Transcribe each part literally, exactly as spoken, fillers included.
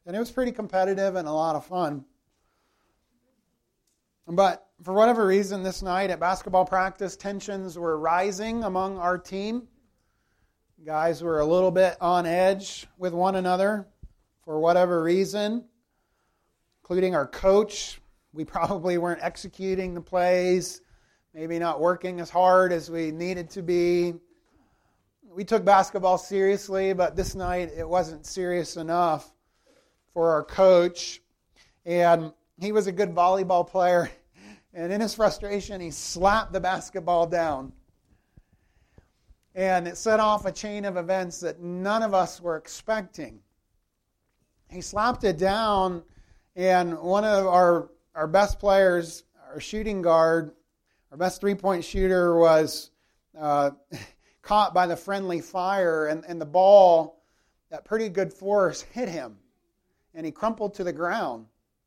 And it was pretty competitive and a lot of fun. But for whatever reason, this night at basketball practice, tensions were rising among our team. Guys were a little bit on edge with one another for whatever reason, including our coach. We probably weren't executing the plays, maybe not working as hard as we needed to be. We took basketball seriously, but this night it wasn't serious enough for our coach. And he was a good volleyball player, and in his frustration, he slapped the basketball down. And it set off a chain of events that none of us were expecting. He slapped it down, and one of our, our best players, our shooting guard, our best three-point shooter, was uh, caught by the friendly fire, and, and the ball, at pretty good force, hit him, and he crumpled to the ground.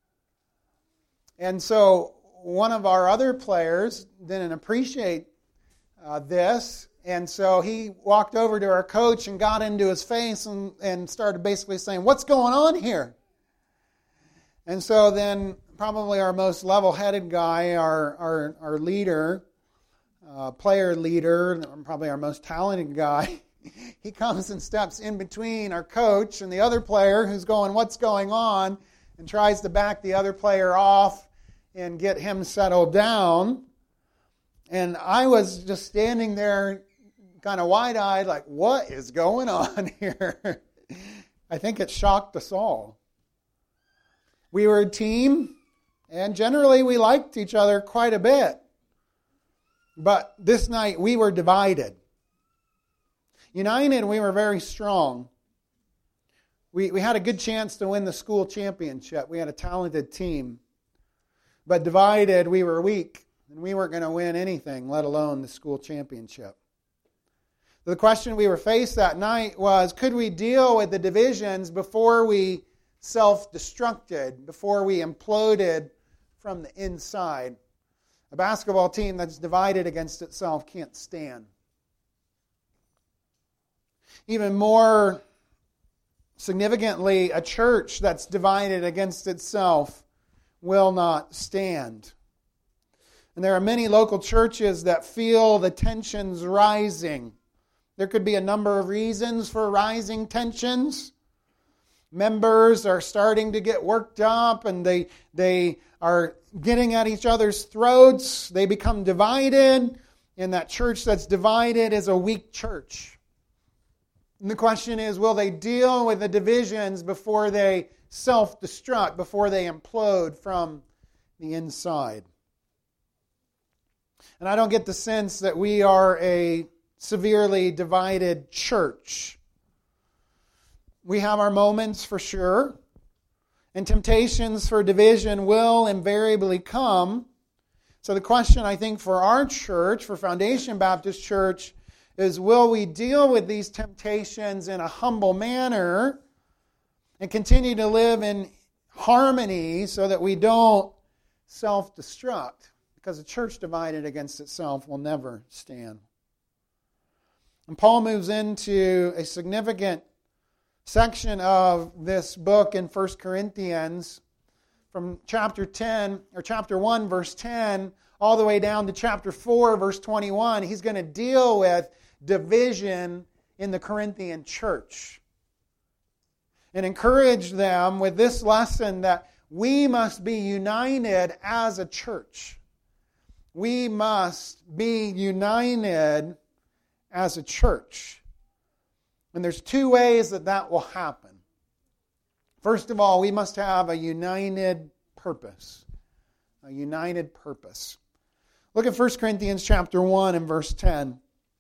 And so one of our other players didn't appreciate uh, this, and so he walked over to our coach and got into his face and, and started basically saying, "What's going on here?" And so then probably our most level-headed guy, our, our, our leader, uh, player leader, probably our most talented guy, he comes and steps in between our coach and the other player who's going, "What's going on?" and tries to back the other player off and get him settled down. And I was just standing there kind of wide-eyed, like, what is going on here? I think it shocked us all. We were a team, and generally we liked each other quite a bit. But this night we were divided. United, we were very strong. We, we had a good chance to win the school championship. We had a talented team. But divided, we were weak, and we weren't going to win anything, let alone the school championship. The question we were faced that night was, could we deal with the divisions before we self-destructed, before we imploded from the inside? A basketball team that's divided against itself can't stand. Even more significantly, a church that's divided against itself will not stand. And there are many local churches that feel the tensions rising. There could be a number of reasons for rising tensions. Members are starting to get worked up, and they they are getting at each other's throats. They become divided, and that church that's divided is a weak church. And the question is, will they deal with the divisions before they self-destruct, before they implode from the inside? And I don't get the sense that we are a severely divided church. We have our moments for sure, and temptations for division will invariably come. So the question, I think, for our church, for Foundation Baptist Church, is will we deal with these temptations in a humble manner and continue to live in harmony so that we don't self-destruct? Because a church divided against itself will never stand. And Paul moves into a significant section of this book in First Corinthians from chapter ten, or chapter one, verse ten, all the way down to chapter four, verse twenty-one. He's going to deal with division in the Corinthian church and encourage them with this lesson that we must be united as a church. We must be united as a church. And there's two ways that that will happen. First of all, we must have a united purpose. A united purpose. Look at First Corinthians chapter one and verse ten.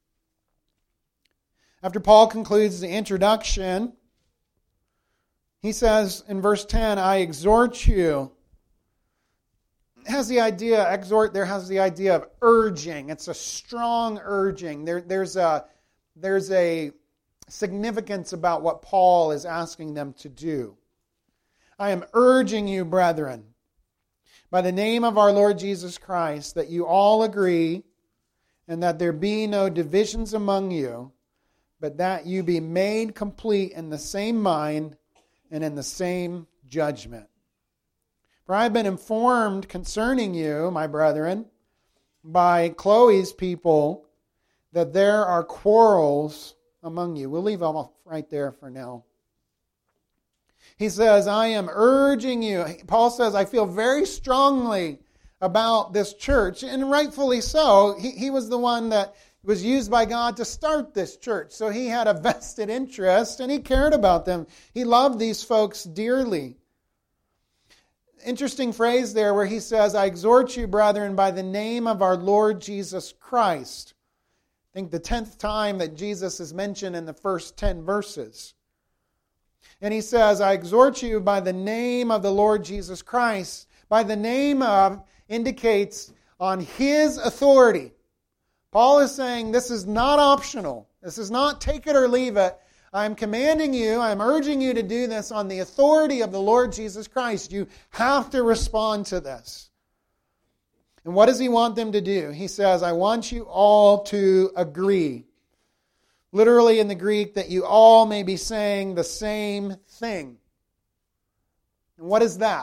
After Paul concludes the introduction, he says in verse ten, I exhort you. It has the idea, exhort there has the idea of urging. It's a strong urging. There, there's a, there's a significance about what Paul is asking them to do. I am urging you, brethren, by the name of our Lord Jesus Christ, that you all agree and that there be no divisions among you, but that you be made complete in the same mind and in the same judgment. For I have been informed concerning you, my brethren, by Chloe's people, that there are quarrels among you. We'll leave them right there for now. He says, I am urging you. Paul says, I feel very strongly about this church, and rightfully so. He, he was the one that was used by God to start this church. So he had a vested interest, and he cared about them. He loved these folks dearly. Interesting phrase there where he says, I exhort you, brethren, by the name of our Lord Jesus Christ. I think the tenth time that Jesus is mentioned in the first ten verses. And he says, I exhort you by the name of the Lord Jesus Christ. By the name of indicates on His authority. Paul is saying this is not optional. This is not take it or leave it. I am commanding you, I am urging you to do this on the authority of the Lord Jesus Christ. You have to respond to this. And what does he want them to do? He says, I want you all to agree. Literally in the Greek, that you all may be saying the same thing. And what is that?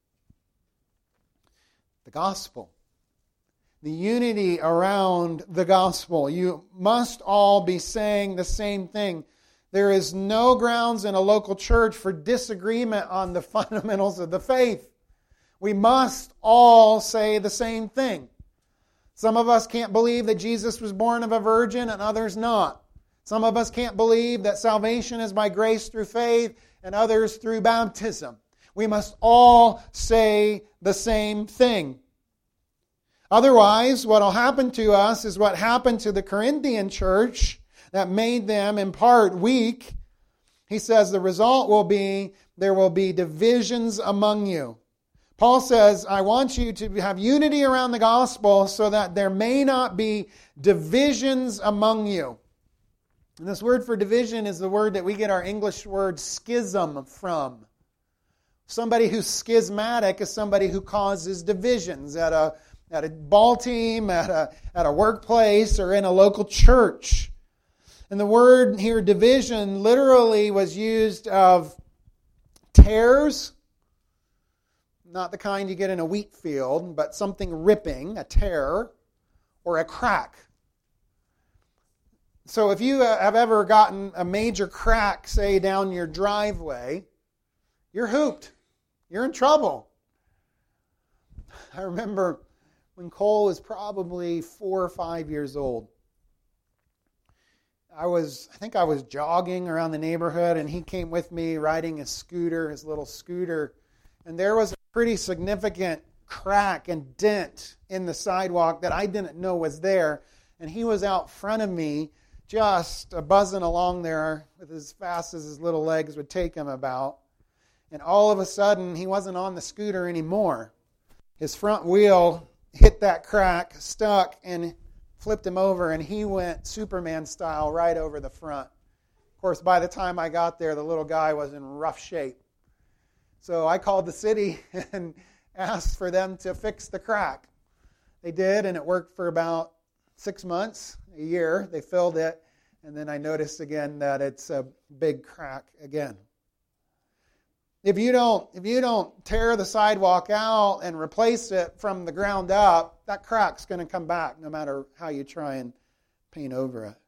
The gospel. The unity around the gospel. You must all be saying the same thing. There is no grounds in a local church for disagreement on the fundamentals of the faith. We must all say the same thing. Some of us can't believe that Jesus was born of a virgin and others not. Some of us can't believe that salvation is by grace through faith and others through baptism. We must all say the same thing. Otherwise, what will happen to us is what happened to the Corinthian church that made them in part weak. He says the result will be there will be divisions among you. Paul says, I want you to have unity around the gospel so that there may not be divisions among you. And this word for division is the word that we get our English word schism from. Somebody who's schismatic is somebody who causes divisions at a, at a ball team, at a, at a workplace, or in a local church. And the word here, division, literally was used of tares. Not the kind you get in a wheat field, but something ripping, a tear, or a crack. So if you have ever gotten a major crack, say, down your driveway, you're hooped. You're in trouble. I remember when Cole was probably four or five years old. I was, I think I was jogging around the neighborhood, and he came with me riding his scooter, his little scooter, and there was a pretty significant crack and dent in the sidewalk that I didn't know was there, and he was out front of me, just buzzing along there with as fast as his little legs would take him about, and all of a sudden, he wasn't on the scooter anymore. His front wheel hit that crack, stuck, and flipped him over, and he went Superman style right over the front. Of course, by the time I got there, the little guy was in rough shape. So I called the city and asked for them to fix the crack. They did, and it worked for about six months, a year. They filled it, and then I noticed again that it's a big crack again. If you don't, if you don't tear the sidewalk out and replace it from the ground up, that crack's going to come back no matter how you try and paint over it.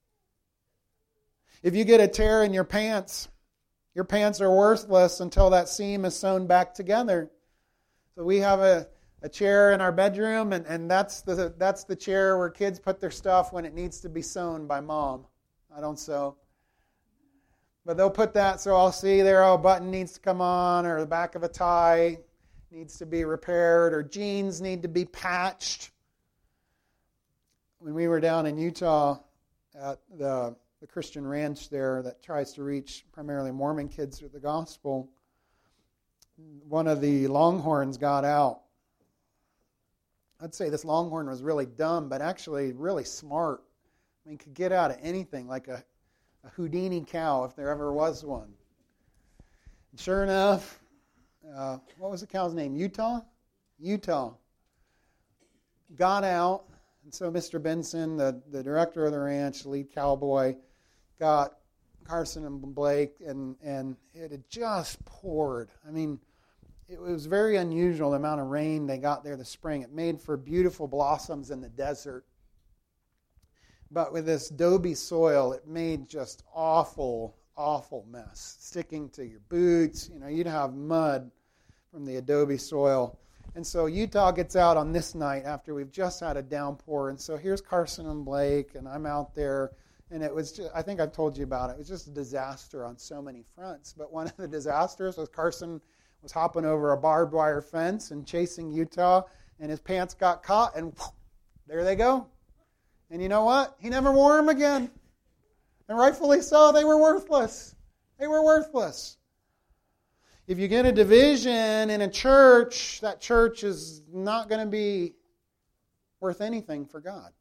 If you get a tear in your pants, your pants are worthless until that seam is sewn back together. So we have a, a chair in our bedroom, and, and that's the that's the chair where kids put their stuff when it needs to be sewn by mom. I don't sew. But they'll put that, so I'll see there, oh, a button needs to come on, or the back of a tie needs to be repaired, or jeans need to be patched. When we were down in Utah at the, the Christian ranch there that tries to reach primarily Mormon kids with the gospel, one of the longhorns got out. I'd say this longhorn was really dumb, but actually really smart. I mean, could get out of anything, like a A Houdini cow, if there ever was one. And sure enough, uh, what was the cow's name? Utah? Utah. Got out, and so Mister Benson, the, the director of the ranch, the lead cowboy, got Carson and Blake, and, and it had just poured. I mean, it was very unusual the amount of rain they got there this spring. It made for beautiful blossoms in the desert. But with this adobe soil, it made just awful, awful mess. Sticking to your boots, you know, you'd have mud from the adobe soil. And so Utah gets out on this night after we've just had a downpour. And so here's Carson and Blake, and I'm out there. And it was just, I think I've told you about it. It was just a disaster on so many fronts. But one of the disasters was Carson was hopping over a barbed wire fence and chasing Utah, and his pants got caught, and whoosh, there they go. And you know what? He never wore them again. And rightfully so, they were worthless. They were worthless. If you get a division in a church, that church is not going to be worth anything for God.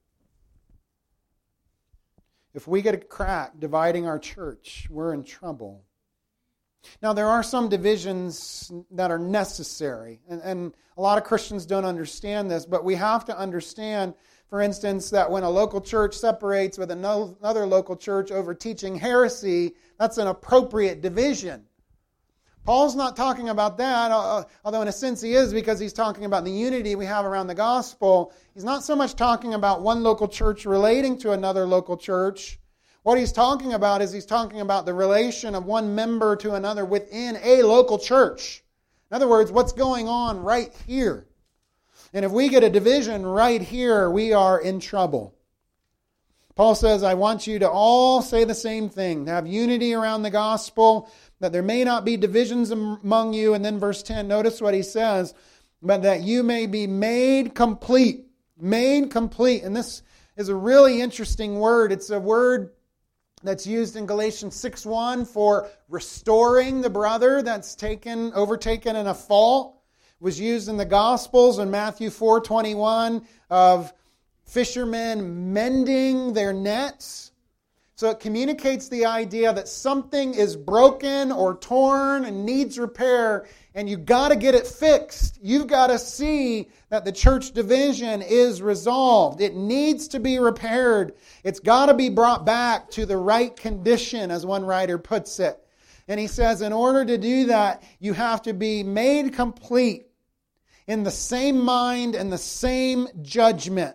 If we get a crack dividing our church, we're in trouble. Now, there are some divisions that are necessary, and, and a lot of Christians don't understand this, but we have to understand, for instance, that when a local church separates with another local church over teaching heresy, that's an appropriate division. Paul's not talking about that, although in a sense he is, because he's talking about the unity we have around the gospel. He's not so much talking about one local church relating to another local church. What he's talking about is he's talking about the relation of one member to another within a local church. In other words, what's going on right here. And if we get a division right here, we are in trouble. Paul says, I want you to all say the same thing, to have unity around the gospel, that there may not be divisions among you. And then verse ten, notice what he says, but that you may be made complete. Made complete. And this is a really interesting word. It's a word that's used in Galatians six one for restoring the brother that's taken, overtaken in a fault. It was used in the Gospels in Matthew four twenty-one of fishermen mending their nets. So it communicates the idea that something is broken or torn and needs repair, and you've got to get it fixed. You've got to see that the church division is resolved. It needs to be repaired. It's got to be brought back to the right condition, as one writer puts it. And he says, in order to do that, you have to be made complete in the same mind and the same judgment.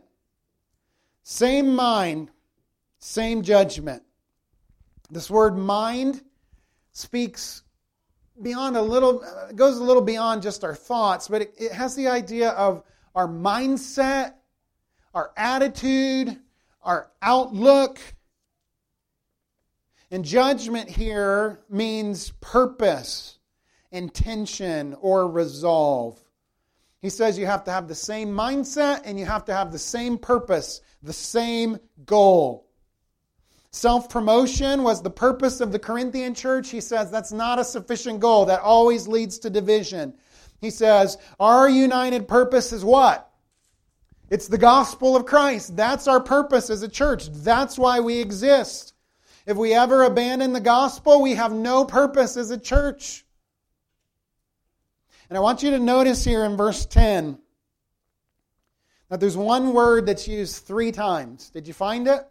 Same mind, same judgment. This word mind speaks beyond a little, goes a little beyond just our thoughts, but it, it has the idea of our mindset, our attitude, our outlook. And judgment here means purpose, intention, or resolve. He says you have to have the same mindset and you have to have the same purpose, the same goal. Self-promotion was the purpose of the Corinthian church. He says that's not a sufficient goal. That always leads to division. He says our united purpose is what? It's the gospel of Christ. That's our purpose as a church. That's why we exist. If we ever abandon the gospel, we have no purpose as a church. And I want you to notice here in verse ten that there's one word that's used three times. Did you find it?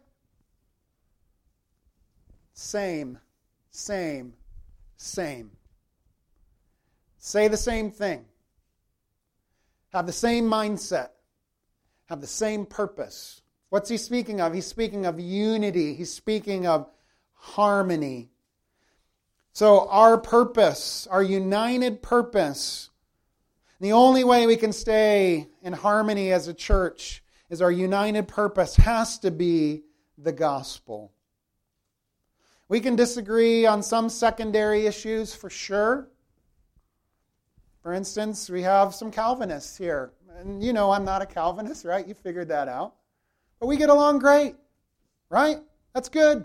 Same, same, same. Say the same thing. Have the same mindset. Have the same purpose. What's he speaking of? He's speaking of unity. He's speaking of harmony. So our purpose, our united purpose, the only way we can stay in harmony as a church is our united purpose has to be the gospel. We can disagree on some secondary issues for sure. For instance, we have some Calvinists here. And you know I'm not a Calvinist, right? You figured that out. But we get along great, right? That's good.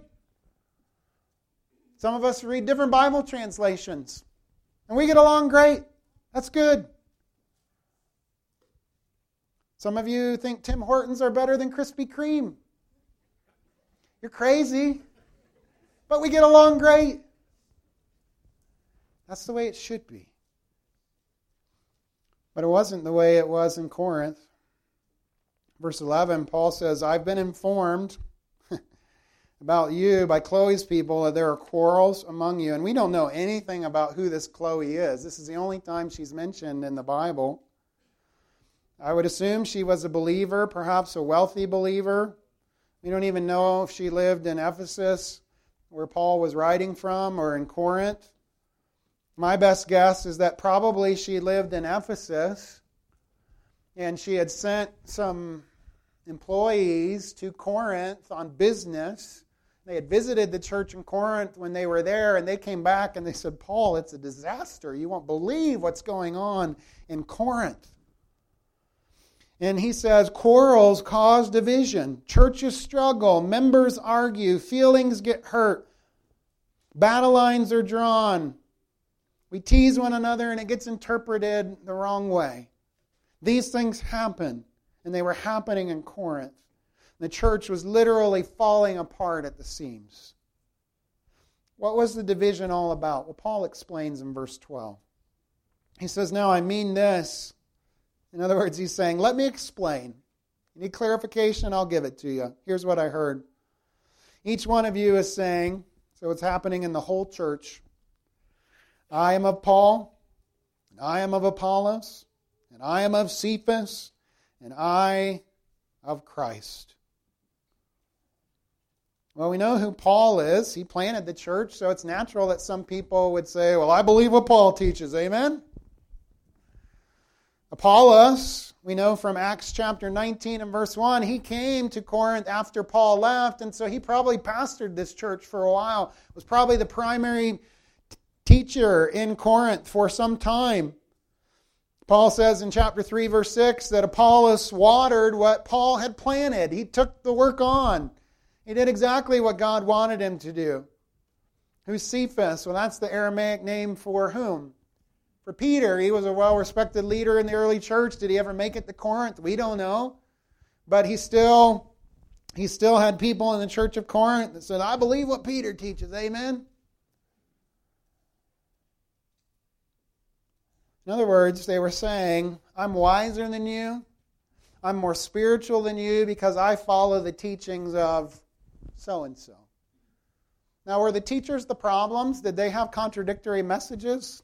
Some of us read different Bible translations. And we get along great. That's good. Some of you think Tim Hortons are better than Krispy Kreme. You're crazy. But we get along great. That's the way it should be. But it wasn't the way it was in Corinth. Verse eleven, Paul says, I've been informed about you by Chloe's people that there are quarrels among you. And we don't know anything about who this Chloe is. This is the only time she's mentioned in the Bible. I would assume she was a believer, perhaps a wealthy believer. We don't even know if she lived in Ephesus, where Paul was writing from, or in Corinth. My best guess is that probably she lived in Ephesus, and she had sent some employees to Corinth on business. They had visited the church in Corinth when they were there, and they came back and they said, Paul, it's a disaster. You won't believe what's going on in Corinth. And he says, quarrels cause division. Churches struggle. Members argue. Feelings get hurt. Battle lines are drawn. We tease one another and it gets interpreted the wrong way. These things happen, and they were happening in Corinth. The church was literally falling apart at the seams. What was the division all about? Well, Paul explains in verse twelve. He says, now I mean this. In other words, he's saying, let me explain. You need clarification? I'll give it to you. Here's what I heard. Each one of you is saying, so it's happening in the whole church, I am of Paul, and I am of Apollos, and I am of Cephas, and I of Christ. Well, we know who Paul is. He planted the church, so it's natural that some people would say, well, I believe what Paul teaches. Amen? Apollos, we know from Acts chapter nineteen and verse one, he came to Corinth after Paul left, and so he probably pastored this church for a while. Was probably the primary t- teacher in Corinth for some time. Paul says in chapter three, verse six, that Apollos watered what Paul had planted. He took the work on. He did exactly what God wanted him to do. Who's Cephas? Well, that's the Aramaic name for whom? For Peter. He was a well-respected leader in the early church. Did he ever make it to Corinth? We don't know. But he still, he still had people in the church of Corinth that said, I believe what Peter teaches. Amen? In other words, they were saying, I'm wiser than you. I'm more spiritual than you because I follow the teachings of so-and-so. Now, were the teachers the problems? Did they have contradictory messages?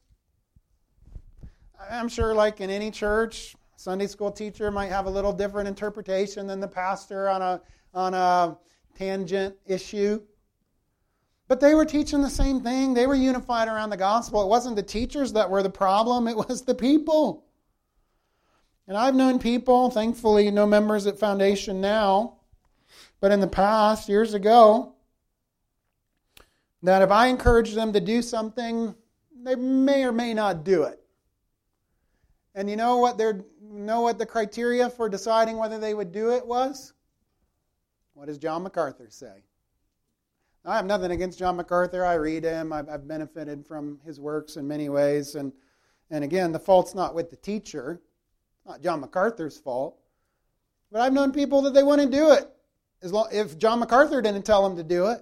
I'm sure like in any church, Sunday school teacher might have a little different interpretation than the pastor on a, on a tangent issue. But they were teaching the same thing. They were unified around the gospel. It wasn't the teachers that were the problem. It was the people. And I've known people, thankfully no members at Foundation now, but in the past, years ago, that if I encourage them to do something, they may or may not do it. And you know what their know what the criteria for deciding whether they would do it was? What does John MacArthur say? I have nothing against John MacArthur. I read him. I've, I've benefited from his works in many ways. And, and again, the fault's not with the teacher. It's not John MacArthur's fault. But I've known people that they wouldn't do it as long, if John MacArthur didn't tell them to do it.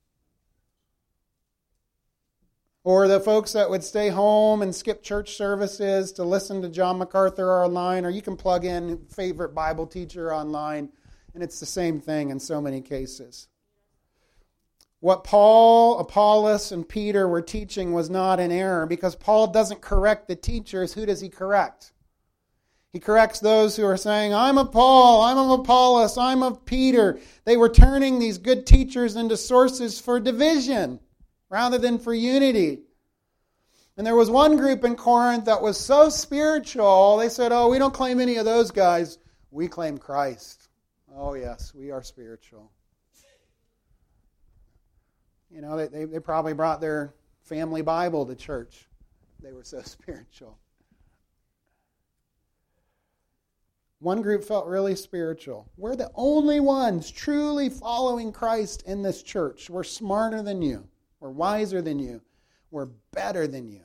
Or the folks that would stay home and skip church services to listen to John MacArthur online, or you can plug in favorite Bible teacher online, and it's the same thing in so many cases. What Paul, Apollos, and Peter were teaching was not an error, because Paul doesn't correct the teachers. Who does he correct? He corrects those who are saying, I'm of Paul, I'm of Apollos, I'm of Peter. They were turning these good teachers into sources for division rather than for unity. And there was one group in Corinth that was so spiritual, they said, oh, we don't claim any of those guys. We claim Christ. Oh, yes, we are spiritual. You know, they, they, they probably brought their family Bible to church. They were so spiritual. One group felt really spiritual. We're the only ones truly following Christ in this church. We're smarter than you. We're wiser than you. We're better than you.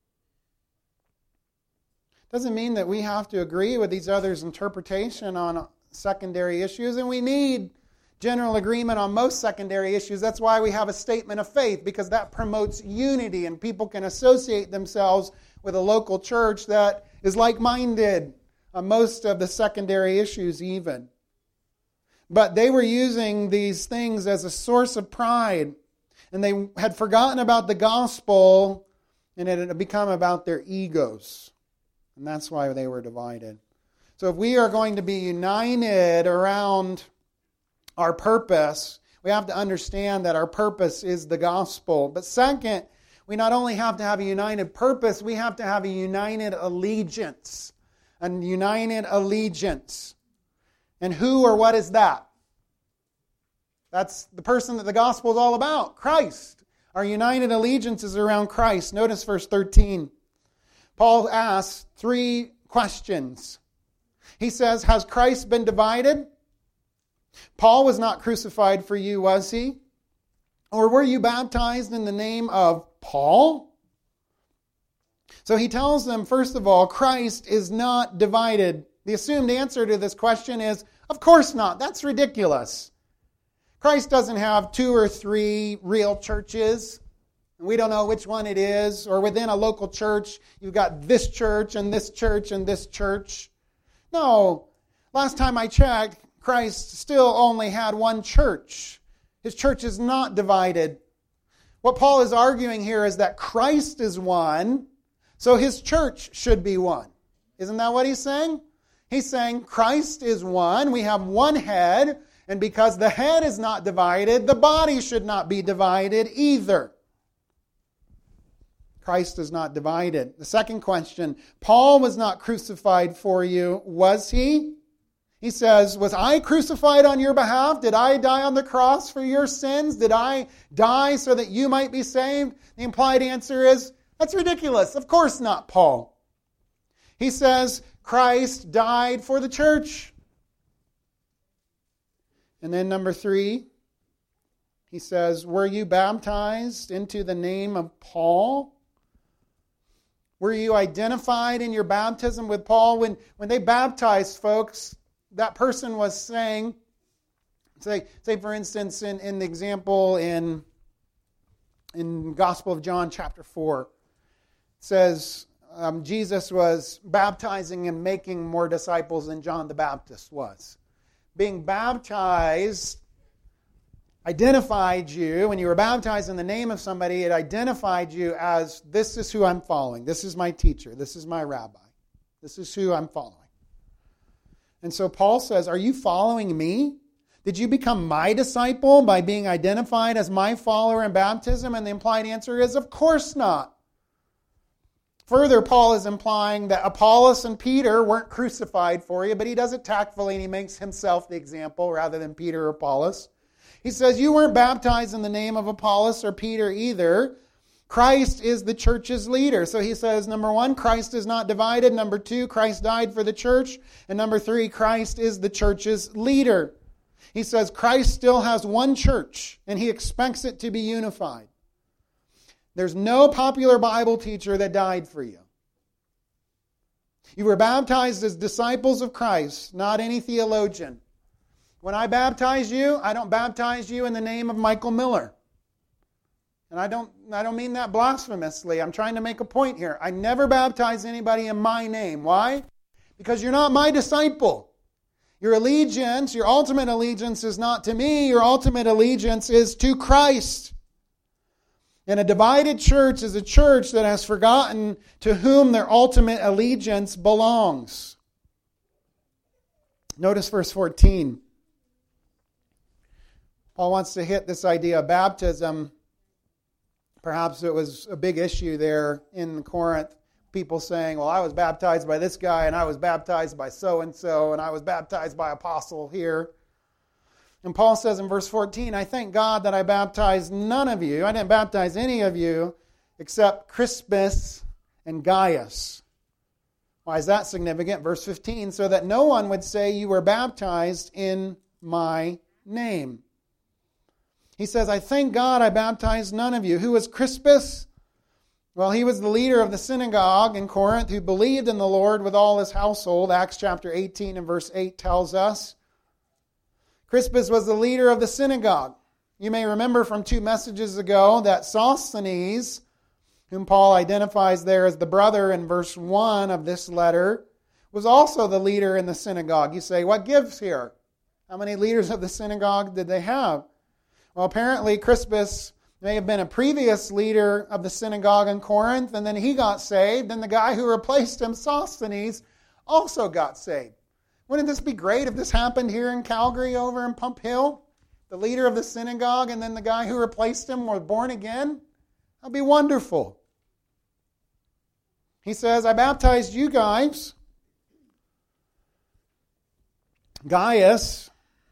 Doesn't mean that we have to agree with these others' interpretation on secondary issues, and we need general agreement on most secondary issues. That's why we have a statement of faith, because that promotes unity, and people can associate themselves with a local church that is like-minded on most of the secondary issues even. But they were using these things as a source of pride. And they had forgotten about the gospel, and it had become about their egos. And that's why they were divided. So if we are going to be united around our purpose, we have to understand that our purpose is the gospel. But second, we not only have to have a united purpose, we have to have a united allegiance. A united allegiance. And who or what is that? That's the person that the gospel is all about, Christ. Our united allegiance is around Christ. Notice verse thirteen. Paul asks three questions. He says, has Christ been divided? Paul was not crucified for you, was he? Or were you baptized in the name of Paul? So he tells them, first of all, Christ is not divided. The assumed answer to this question is, of course not. That's ridiculous. Christ doesn't have two or three real churches. We don't know which one it is. Or within a local church, you've got this church and this church and this church. No. Last time I checked, Christ still only had one church. His church is not divided. What Paul is arguing here is that Christ is one, so his church should be one. Isn't that what he's saying? He's saying Christ is one, we have one head, and because the head is not divided, the body should not be divided either. Christ is not divided. The second question, Paul was not crucified for you, was he? He says, was I crucified on your behalf? Did I die on the cross for your sins? Did I die so that you might be saved? The implied answer is, that's ridiculous. Of course not, Paul. He says, Christ died for the church. And then number three, he says, were you baptized into the name of Paul? Were you identified in your baptism with Paul? When, when they baptized folks, that person was saying, say, say for instance, in, in the example in, in Gospel of John chapter four, it says um, Jesus was baptizing and making more disciples than John the Baptist was. Being baptized identified you. When you were baptized in the name of somebody, it identified you as, this is who I'm following. This is my teacher. This is my rabbi. This is who I'm following. And so Paul says, are you following me? Did you become my disciple by being identified as my follower in baptism? And the implied answer is, of course not. Further, Paul is implying that Apollos and Peter weren't crucified for you, but he does it tactfully and he makes himself the example rather than Peter or Apollos. He says, you weren't baptized in the name of Apollos or Peter either. Christ is the church's leader. So he says, number one, Christ is not divided. Number two, Christ died for the church. And number three, Christ is the church's leader. He says Christ still has one church, and he expects it to be unified. There's no popular Bible teacher that died for you. You were baptized as disciples of Christ, not any theologian. When I baptize you, I don't baptize you in the name of Michael Miller. And I don't I don't mean that blasphemously. I'm trying to make a point here. I never baptize anybody in my name. Why? Because you're not my disciple. Your allegiance, your ultimate allegiance is not to me. Your ultimate allegiance is to Christ. And a divided church is a church that has forgotten to whom their ultimate allegiance belongs. Notice verse fourteen. Paul wants to hit this idea of baptism. Perhaps it was a big issue there in Corinth. People saying, well, I was baptized by this guy, and I was baptized by so-and-so, and I was baptized by apostle here. And Paul says in verse fourteen, I thank God that I baptized none of you. I didn't baptize any of you except Crispus and Gaius. Why is that significant? Verse fifteen, so that no one would say you were baptized in my name. He says, I thank God I baptized none of you. Who was Crispus? Well, he was the leader of the synagogue in Corinth who believed in the Lord with all his household. Acts chapter eighteen and verse eight tells us. Crispus was the leader of the synagogue. You may remember from two messages ago that Sosthenes, whom Paul identifies there as the brother in verse one of this letter, was also the leader in the synagogue. You say, what gives here? How many leaders of the synagogue did they have? Well, apparently Crispus may have been a previous leader of the synagogue in Corinth, and then he got saved, and the guy who replaced him, Sosthenes, also got saved. Wouldn't this be great if this happened here in Calgary over in Pump Hill? The leader of the synagogue and then the guy who replaced him were born again? That'd be wonderful. He says, I baptized you guys. Gaius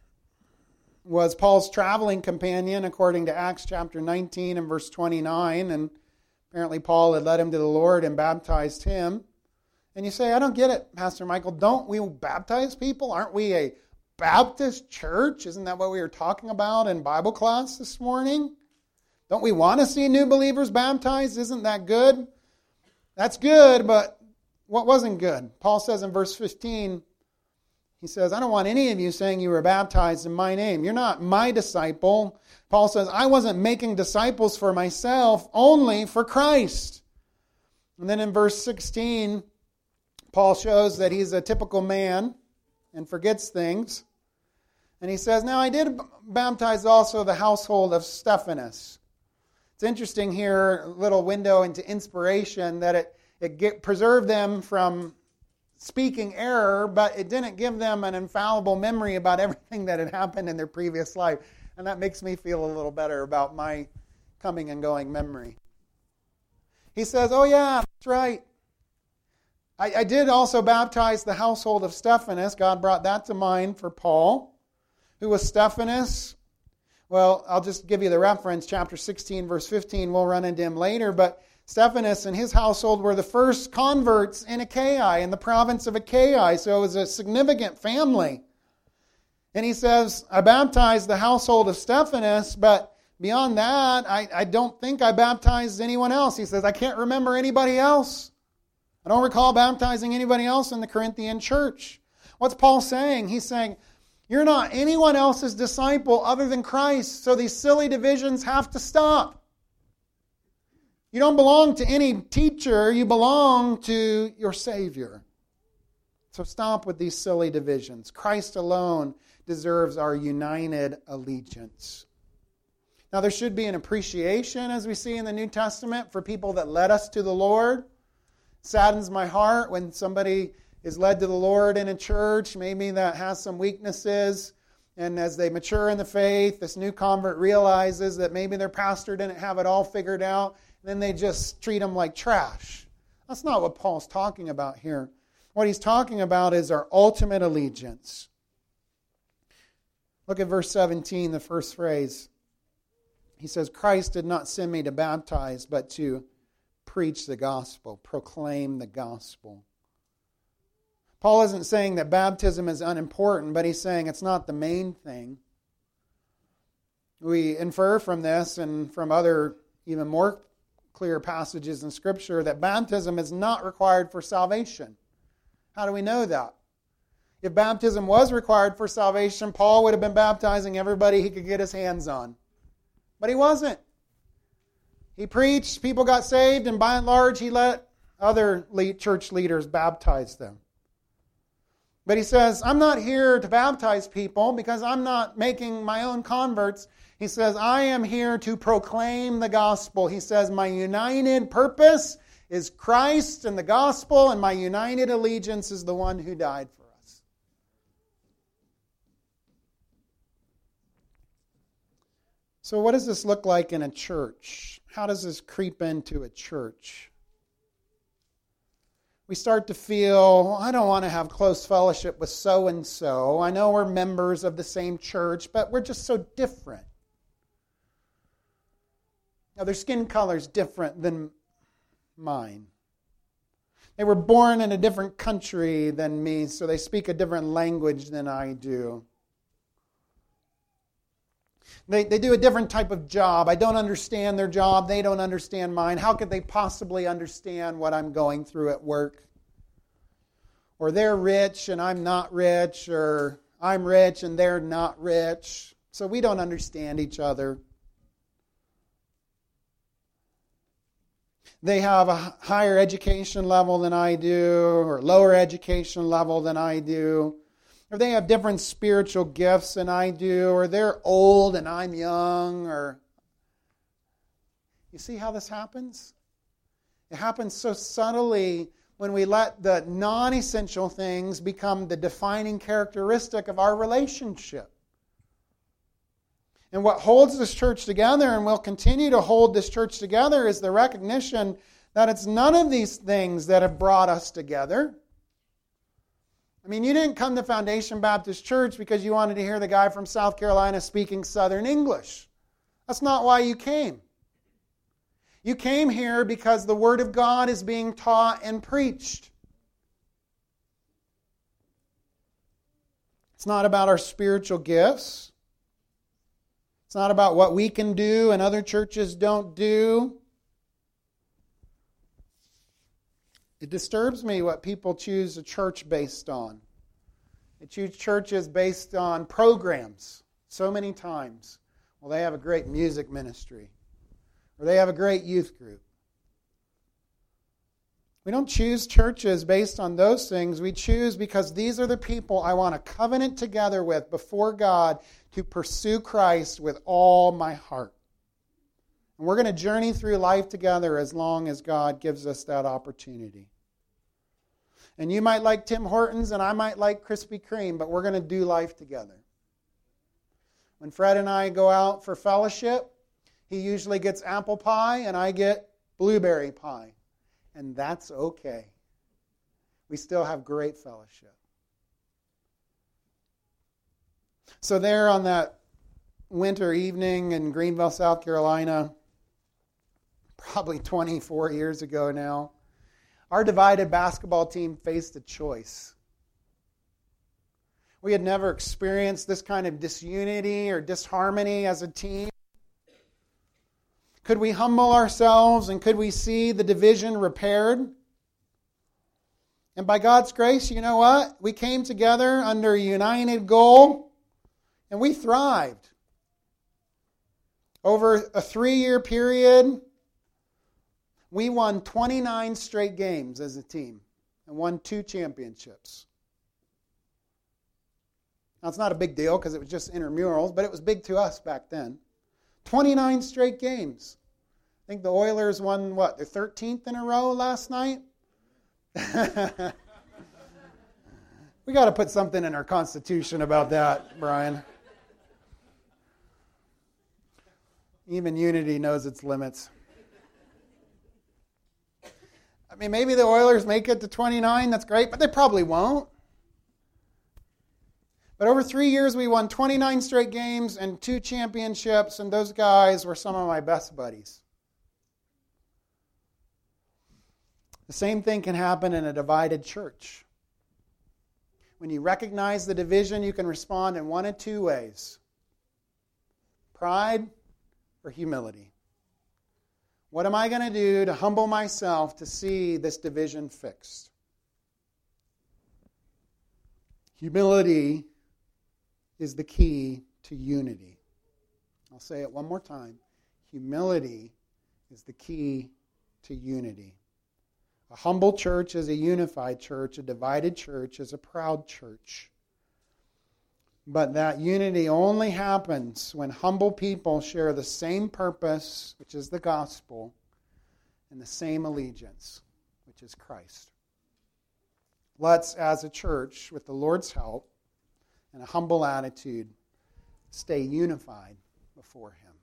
was Paul's traveling companion according to Acts chapter nineteen and verse twenty-nine, and apparently Paul had led him to the Lord and baptized him. And you say, I don't get it, Pastor Michael. Don't we baptize people? Aren't we a Baptist church? Isn't that what we were talking about in Bible class this morning? Don't we want to see new believers baptized? Isn't that good? That's good, but what wasn't good? Paul says in verse fifteen, he says, I don't want any of you saying you were baptized in my name. You're not my disciple. Paul says, I wasn't making disciples for myself, only for Christ. And then in verse sixteen, Paul shows that he's a typical man and forgets things. And he says, now I did baptize also the household of Stephanas. It's interesting here, a little window into inspiration, that it, it get, preserved them from speaking error, but it didn't give them an infallible memory about everything that had happened in their previous life. And that makes me feel a little better about my coming and going memory. He says, oh yeah, that's right. I, I did also baptize the household of Stephanas. God brought that to mind for Paul. Who was Stephanas? Well, I'll just give you the reference, chapter sixteen, verse fifteen. We'll run into him later, but Stephanas and his household were the first converts in Achaia, in the province of Achaia, so it was a significant family. And he says, I baptized the household of Stephanas, but beyond that, I, I don't think I baptized anyone else. He says, I can't remember anybody else. I don't recall baptizing anybody else in the Corinthian church. What's Paul saying? He's saying, you're not anyone else's disciple other than Christ, so these silly divisions have to stop. You don't belong to any teacher, you belong to your Savior. So stop with these silly divisions. Christ alone deserves our united allegiance. Now there should be an appreciation, as we see in the New Testament, for people that led us to the Lord. It saddens my heart when somebody is led to the Lord in a church, maybe that has some weaknesses, and as they mature in the faith, this new convert realizes that maybe their pastor didn't have it all figured out, and then they just treat them like trash. That's not what Paul's talking about here. What he's talking about is our ultimate allegiance. Look at verse seventeen, the first phrase. He says, Christ did not send me to baptize, but to preach the gospel, proclaim the gospel. Paul isn't saying that baptism is unimportant, but he's saying it's not the main thing. We infer from this and from other even more clear passages in Scripture that baptism is not required for salvation. How do we know that? If baptism was required for salvation, Paul would have been baptizing everybody he could get his hands on. But he wasn't. He preached, people got saved, and by and large he let other church leaders baptize them. But he says, I'm not here to baptize people because I'm not making my own converts. He says, I am here to proclaim the gospel. He says, my united purpose is Christ and the gospel, and my united allegiance is the one who died for us. So what does this look like in a church? How does this creep into a church? We start to feel, well, I don't want to have close fellowship with so-and-so. I know we're members of the same church, but we're just so different. Now, their skin color's different than mine. They were born in a different country than me, so they speak a different language than I do. They, they do a different type of job. I don't understand their job. They don't understand mine. How could they possibly understand what I'm going through at work? Or they're rich and I'm not rich, or I'm rich and they're not rich. So we don't understand each other. They have a higher education level than I do, or lower education level than I do. or they have different spiritual gifts than I do, or they're old and I'm young, or... You see how this happens? It happens so subtly when we let the non-essential things become the defining characteristic of our relationship. And what holds this church together, and will continue to hold this church together, is the recognition that it's none of these things that have brought us together. I mean, you didn't come to Foundation Baptist Church because you wanted to hear the guy from South Carolina speaking Southern English. That's not why you came. You came here because the Word of God is being taught and preached. It's not about our spiritual gifts. It's not about what we can do and other churches don't do. It disturbs me what people choose a church based on. They choose churches based on programs so many times. Well, they have a great music ministry. Or they have a great youth group. We don't choose churches based on those things. We choose because these are the people I want to covenant together with before God to pursue Christ with all my heart. And we're going to journey through life together as long as God gives us that opportunity. And you might like Tim Hortons and I might like Krispy Kreme, but we're going to do life together. When Fred and I go out for fellowship, he usually gets apple pie and I get blueberry pie. And that's okay. We still have great fellowship. So there on that winter evening in Greenville, South Carolina, probably twenty-four years ago now, our divided basketball team faced a choice. We had never experienced this kind of disunity or disharmony as a team. Could we humble ourselves and could we see the division repaired? And by God's grace, you know what? We came together under a united goal and we thrived. Over a three-year period, we won twenty-nine straight games as a team and won two championships. Now, it's not a big deal because it was just intramurals, but it was big to us back then. twenty-nine straight games. I think the Oilers won, what, their thirteenth in a row last night? We got to put something in our Constitution about that, Brian. Even unity knows its limits. I mean, maybe the Oilers make it to twenty-nine, that's great, but they probably won't. But over three years, we won twenty-nine straight games and two championships, and those guys were some of my best buddies. The same thing can happen in a divided church. When you recognize the division, you can respond in one of two ways. Pride or humility. What am I going to do to humble myself to see this division fixed? Humility is the key to unity. I'll say it one more time. Humility is the key to unity. A humble church is a unified church. A divided church is a proud church. But that unity only happens when humble people share the same purpose, which is the gospel, and the same allegiance, which is Christ. Let's, as a church, with the Lord's help and a humble attitude, stay unified before Him.